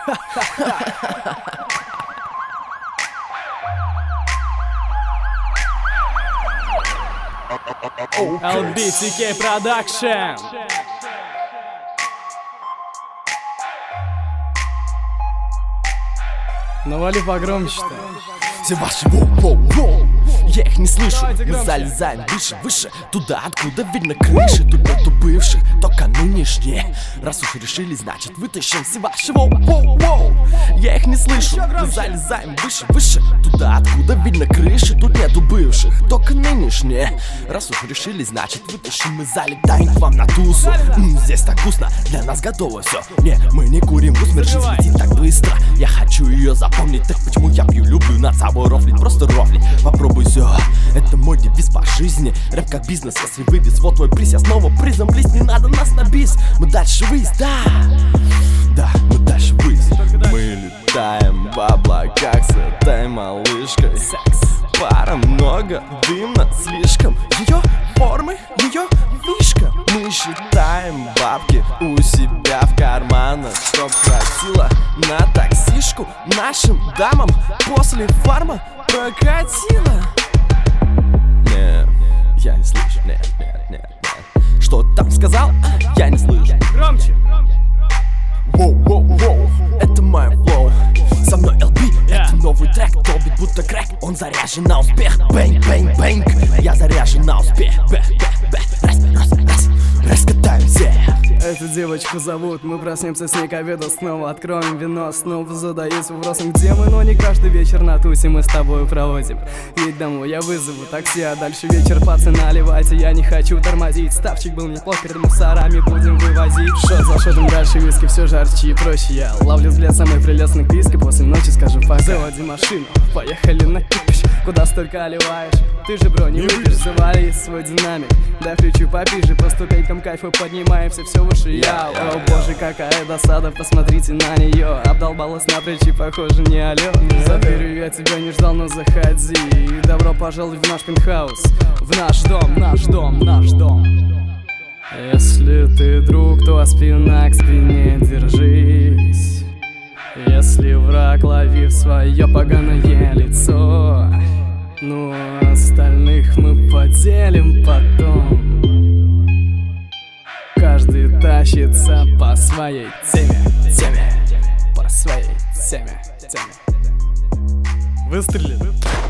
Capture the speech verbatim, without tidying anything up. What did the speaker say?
эл би ти кей Production. Навали погромче-то. Все ваши воу-воу-воу, я их не слышу. Мы залезаем выше, выше, туда, откуда видно крыши. Тут нету бывших, только нынешние. Раз уж решили, значит вытащим все ваши воу-воу-воу. Я их не слышу. Мы залезаем выше, выше, туда, откуда видно крыши. Тут нету бывших, только нынешние. Раз уж решили, значит вытащим. Мы залетаем к вам на тусу. М, Здесь так вкусно, для нас готово все. Не, мы не курим, усмерть жизнь летит так быстро. Я хочу ее запомнить, так почему я пью, люблю над собой рофлить, просто рофлить. Попробуй все, это мой девиз по жизни. Рэп как бизнес, если вывез, вот твой приз. Я снова призом близ, не надо нас на бис. Мы дальше выезд, да, да, мы дальше выезд. Мы летаем в облаках с этой малышкой. Пара много, дымно слишком. Ее формы, ее фишка. Мы считаем бабки у себя в карманах, чтоб хватило на таксишку нашим дамам. После фарма прокатило. Нет, я не слышу, нет, нет, нет, нет. Что там сказал? Я не слышу. Громче. Воу-воу-воу, это мой флоу. Со мной эл би, yeah. Это новый трек, долбит будто крэк. Он заряжен на успех, бэнг-бэнг-бэнг. Я заряжен на успех, бэх-бэх-бэх. Раз, раз, раз, раскатаем всех. Эту девочку зовут, мы проснемся с ней к обеду. Снова откроем вино, снова задаюсь вопросом, где мы. Но не каждый вечер на тусе мы с тобой проводим. Едь домой, я вызову такси, а дальше вечер, пацаны, наливайте. Я не хочу тормозить, ставчик был неплох, перед мусорами будем вывозить. Шот за шотом дальше виски, все жарче и проще. Я ловлю взгляд самой прелестной киски, после ночи скажу пока. Заводи машину, поехали на кипиш. Куда столько оливаешь? Ты же, бро, не выпьешь, завали свой динамик. Дай включу попиже, по ступенькам кайфа поднимаемся все выше. Я, о боже, какая досада, посмотрите на нее. Обдолбалась на плечи, похоже, не алё. За дверью я тебя не ждал, но заходи. И добро пожаловать в наш пентхаус, в наш дом, наш дом, наш дом. Если ты друг, то спина к спине держись. Если враг, лови в свое поганое лицо. Ну а остальных мы поделим потом. Каждый тащится по своей теме, теме, по своей теме, теме. Выстрелит.